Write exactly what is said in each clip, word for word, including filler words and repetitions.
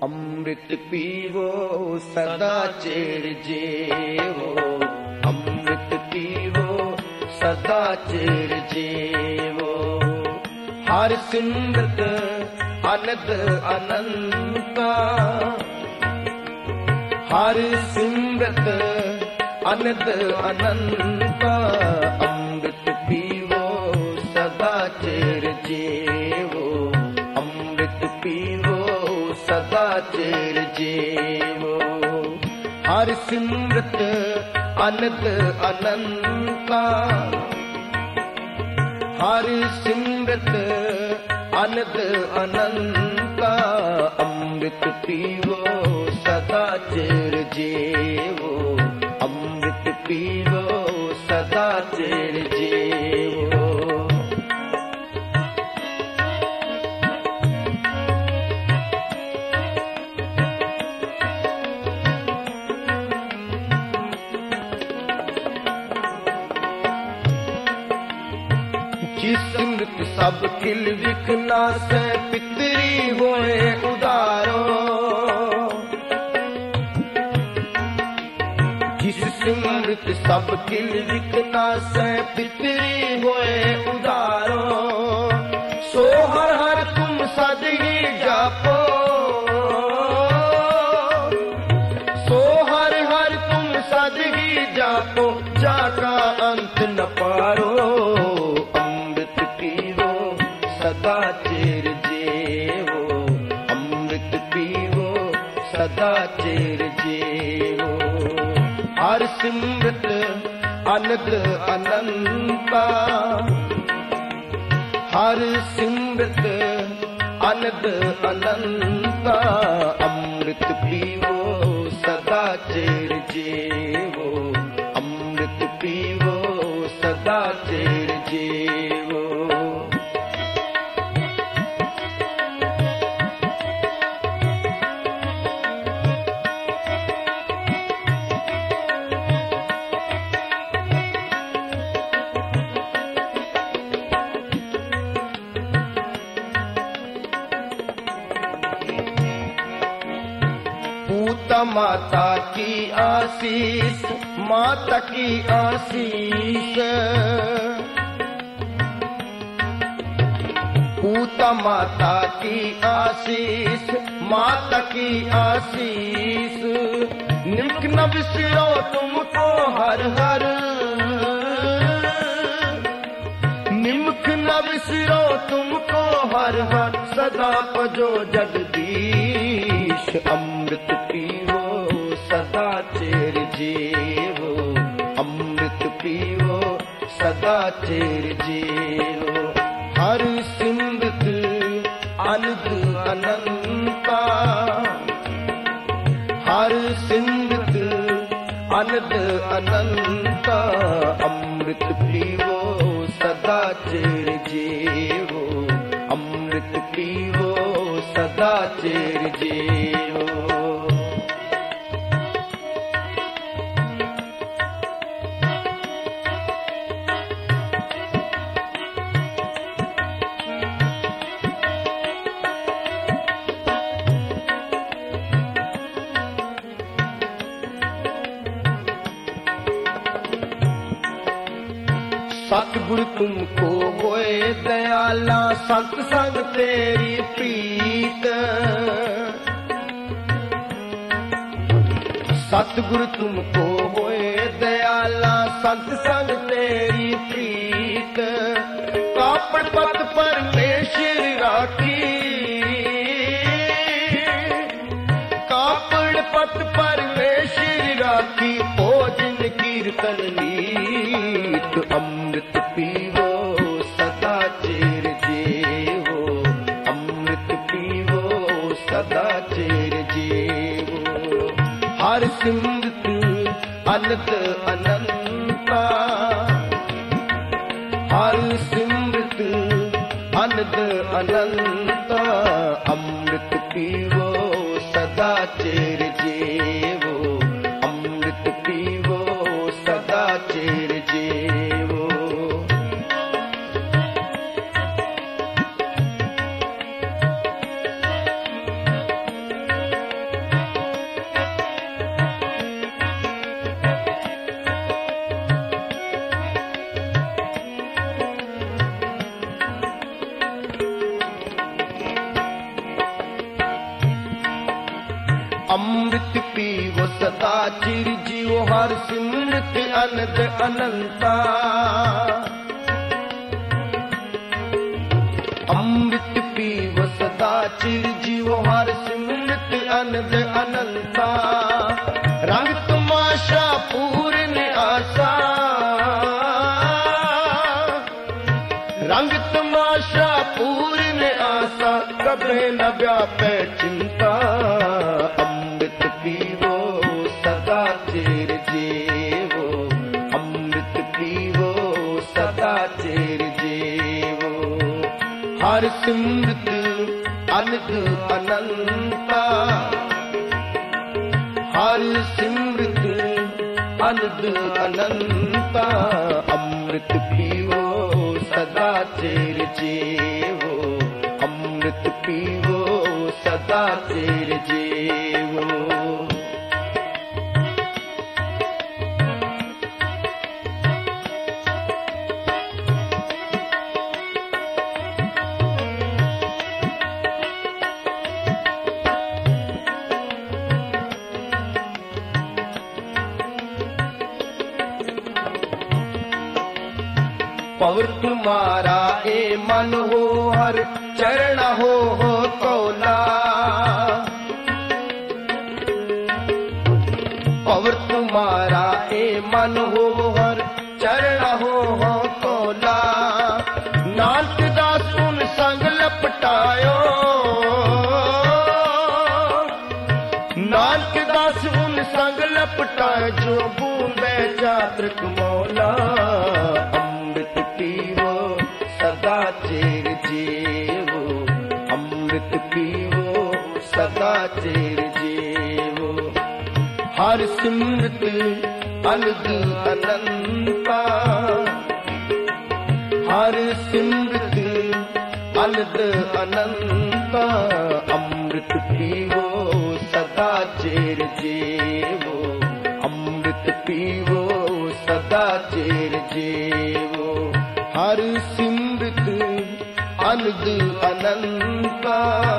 अमृत पीवो सदा चिर जीवो, अमृत पीवो सदा चिर जीवो। हर सिमरत अनंत अनंता, हर सिमरत अनंत अनंता। अमृत पीवो सदा चिर जीवो, अमृत पीवो सदा चिर जीवो। हर सिमरत अनंत अनंता, हर सिमरत अनंत अनंता। अमृत पीवो सदा चिर जीवो, अमृत पीवो सदा चिर जीवो। जिस मृत सब किल विखना से पितरी होए उदारो, जिस सिमरत सब किल विखना से पितरी होए उदारो। सो हर हर तुम सदगी जापो, सो हर हर तुम सदगी जापो, जाका अंत न पारो। सदा चिर जीवो, अमृत पीवो सदा चिर जीवो। हर सिमरत अनंत अनंता, हर सिमरत अनंत अनंता। अमृत पीवो सदा चिर जीवो, अमृत पीवो सदा चिर जीवो। पूता माता की आशीष, माता की आशीष। पूता माता की आशीष, माता की आशीष। निम्क न बिसरो तुमको हर हर, निम्क न बिसरो तुमको हर हर। सदा पजो जगदीश, अमृत पीवो सदा चिर जीवो, अमृत पीवो सदा चिर जीवो। हर सिमरत अनंत अनंता, हर सिमरत अनंत अनंता। अमृत पीवो सदा चिर जीवो, अमृत पीवो सदा चिर जीवो। सतगुरु तुमको होए दयाला, संत संग तेरी प्रीत। सतगुरु तुमको होए दयाला, संत संग तेरी प्रीत। कापड़ पत परमेश्वर राखी, कापड़ पत परमेश्वर राखी। भोजन कीर्तन नीत, अमृत पीवो सदा चिर जीवो, अमृत पीवो सदा चिर जीवो। हर सिमरत अनंत अनंता, हर सिमरत अनंत अनंता। अमृत पीवो सदा चिर जीवो, अमृत पीवो सदा चिर जीवो। अमृत पीवो सदा चिर जियो हर सिमरत अनंत अनंता अमृत पीवो सदा चिर जियो हर सिमरत अनंत अनंता रंग तमाशा पूर्ण आशा रंग तमाशा पूर्ण आशा कभी न व्यापे चिंता अमृत पीवो सदा चिर जीवो अमृत पीवो सदा चिर जीवो हर सिमरत अनंत अनंता हर सिमरत अनंत अनंता अमृत पीवो सदा चिर जीवो अमृत पीवो सदा चिर जीवो पवर तुम्हारा ए मन हो हर चरण हो हो कौला पवर तुम्हारा ए मन हो हर चरण हो हो कौला नानक दास उन संग लपटायो नानक दास उन संग लपटायो जो बूंदे जातृक मौला पीवो सदा चिर जीवो अमृत पीवो सदा चिर जीवो हर सिमरत अनंत अनंता हर सिमरत अनंत अनंता अमृत पीवो सदा चिर जीवो अमृत पीवो सदा चिर जीवो हर सिमरत अनंत अनंता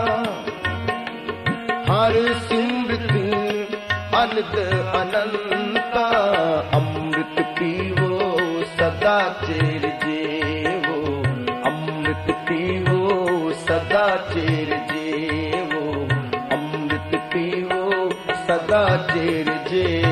हर सिमरत अनंत अनंता अमृत पीवो सदा चिर जीवो अमृत पीवो सदा चिर जीवो अमृत पीवो सदा चिर जीवो